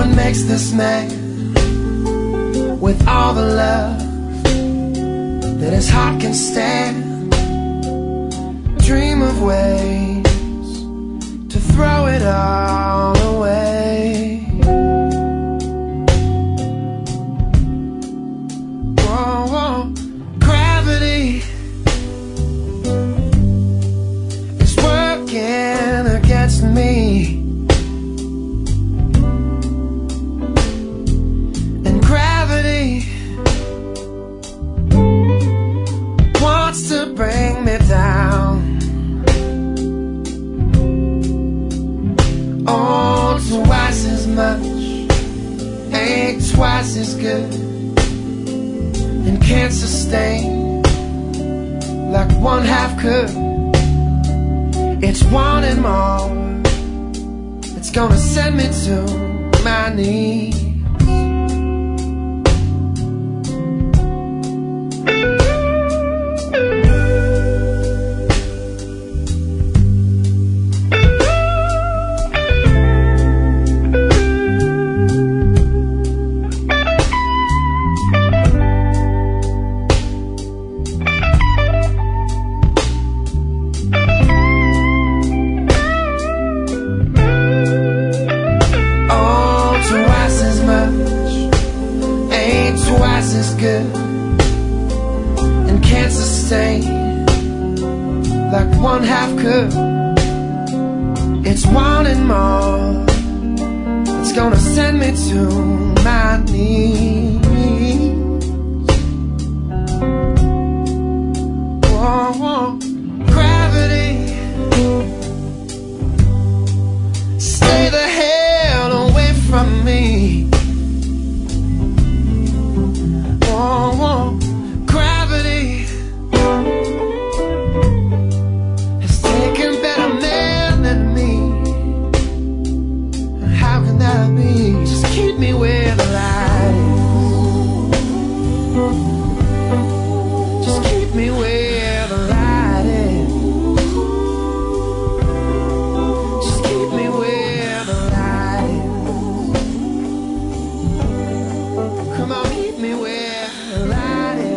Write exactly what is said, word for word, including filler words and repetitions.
what makes this man with all the love that his heart can stand. Dream of ways to throw it all away. Whoa, whoa. Gravity is working against me, and gravity wants to bring me down. Oh, twice as much ain't twice as good, and can't sustain like one half could. It's wanting more, it's gonna send me to my knees. Twice as good, and can't sustain like one half could. It's wanting more, it's gonna send me to my knees. Whoa, whoa. Gravity, stay the hell away from me. Whoa, whoa. Gravity has taken better men than me. How can that be? Just keep me where the light is. Just keep me where the light is. Just keep me where the light is. Come on, keep me where the light is.